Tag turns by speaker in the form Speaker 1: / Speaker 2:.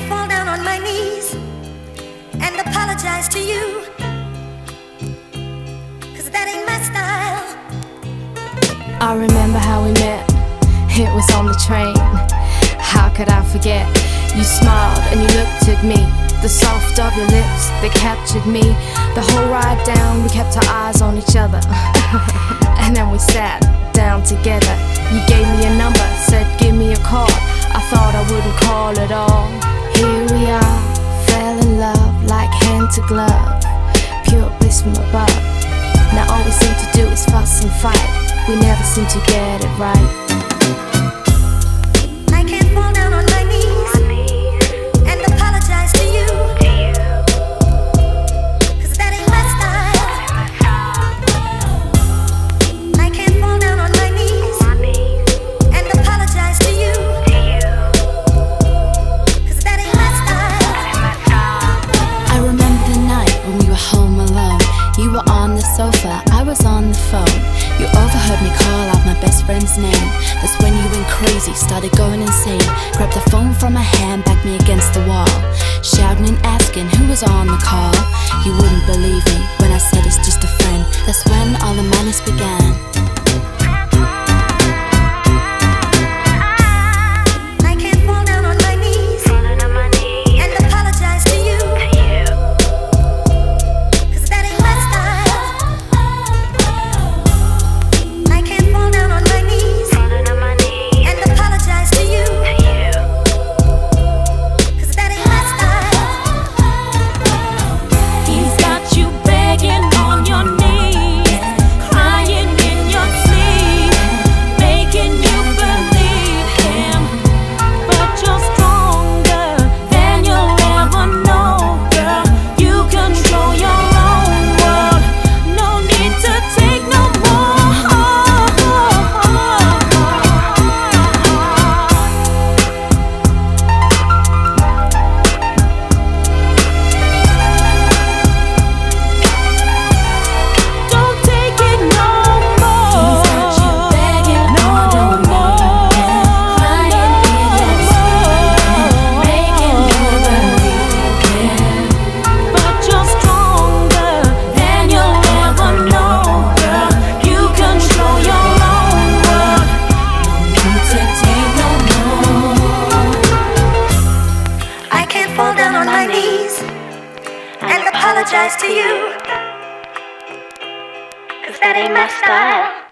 Speaker 1: can't fall down on my knees and apologize to you, 'cause that ain't my style.
Speaker 2: I remember how we met, it was on the train. How could I forget? You smiled and you looked at me, the soft of your lips that captured me. The whole ride down we kept our eyes on each other. And then we sat down together. You gave me a number, said give me a call. I thought I wouldn't call at all. Here we are, fell in love like hand to glove, pure bliss from above. Now all we seem to do is fuss and fight, we never seem to get it right.
Speaker 1: I can't fall down on my knees and apologize to you, 'cause that ain't my style. I can't fall down on my knees and apologize to you, 'cause that ain't my style.
Speaker 3: I remember the night when we were home alone. You were on the sofa, I was on the phone. You overheard me call out my best friend's name. That's when you went crazy, started going insane. Grabbed the phone from my hand, backed me against the wall, shouting and asking who was on the call. You wouldn't believe me when I said it's just a friend. That's when all the madness began.
Speaker 1: I can't fall down on my knees and apologize to you, 'cause that ain't my style. I can't fall down on my knees and apologize to you, 'cause that ain't my style.
Speaker 4: He's got you begging on your knees, crying in your sleep, making you believe him. But you're stronger than you'll ever know, girl. You control your own world. No need to take no more. Don't take it no more. He's got you begging on your knees, crying in your sleep, making you believe him. But you're stronger than you'll ever know, girl. You control your own world. No need to take no more.
Speaker 1: I can't fall down on my knees and apologize to you, 'cause that ain't my style.